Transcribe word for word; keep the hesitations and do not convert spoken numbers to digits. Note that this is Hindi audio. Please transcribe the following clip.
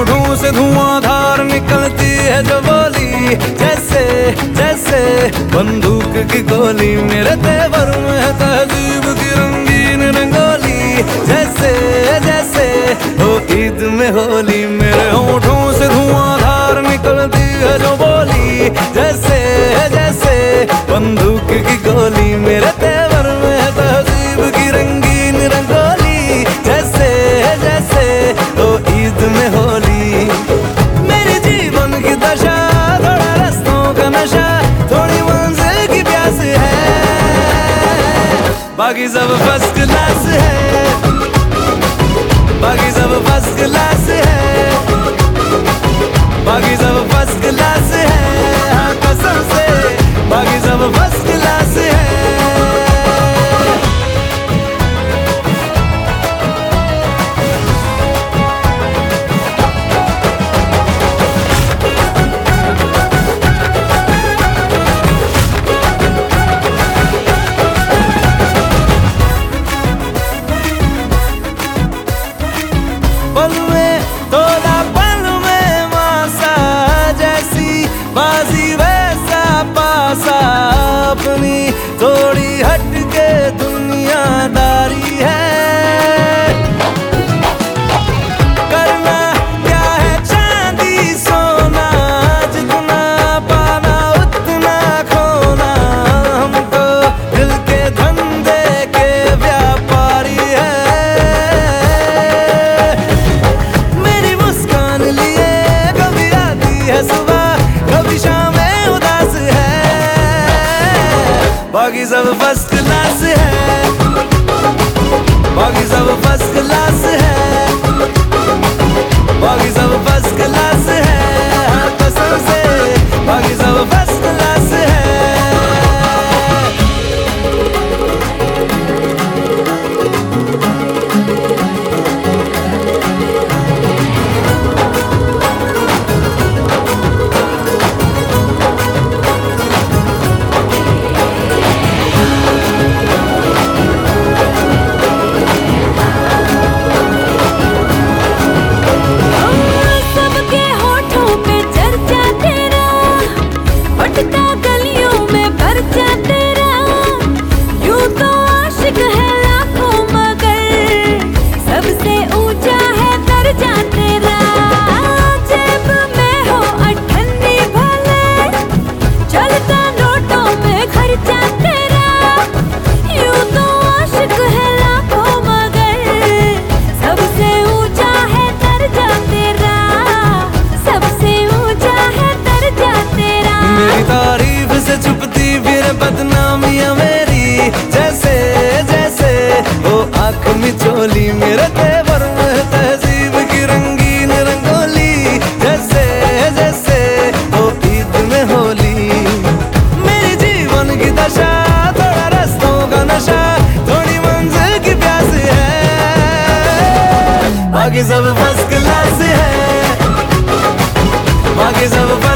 होठों से धुआंधार निकलती है जो बोली, जैसे जैसे बंदूक की गोली। मेरे तेवर में है तहजीब की रंगीन रंगोली, जैसे जैसे हो ईद में होली। मेरे होठों से धुआंधार निकलती है जो बोली, जैसे जैसे बंदूक की गोली। मेरे तेवर में है तहजीब की रंगीन रंगोली, जैसे जैसे हो ईद में होली। मेरे जीवन की दशा थोड़ा रस्तों का नशा, थोड़ी मंजिल की प्यास है, बाकी सब फर्स्ट क्लास है, बाकी सब फर्स्ट क्लास है, बाकी सब फर्स्ट क्लास है। हाँ कसम से बाकी सब फर्स्ट क्लास है। पल में तोला पल में मासा, जैसी बाजी वैसा पासा, अपनी थोड़ी हटके दुनियादारी है। करना क्या है चांदी सोना, जितना पाना उतना खोना, हम तो दिल के धंधे के व्यापारी है। कभी शाम में उदास है, बाकी सब फर्स्ट क्लास है, बाकी सब फर्स्ट क्लास है, बाकी सब फर्स्ट क्लास है। हाँ कसम से बाकी सब फर्स्ट क्लास है। बदनामियां मेरी जैसे जैसे वो आँख मिचोली। मेरे तेवर में तहजीब की रंगीन रंगोली, जैसे जैसे वो ईद में होली। मेरे जीवन की दशा थोड़ा रस्तों का नशा, थोड़ी मंजिल की प्यास है, बाकी सब फर्स्ट क्लास है, बाकी सब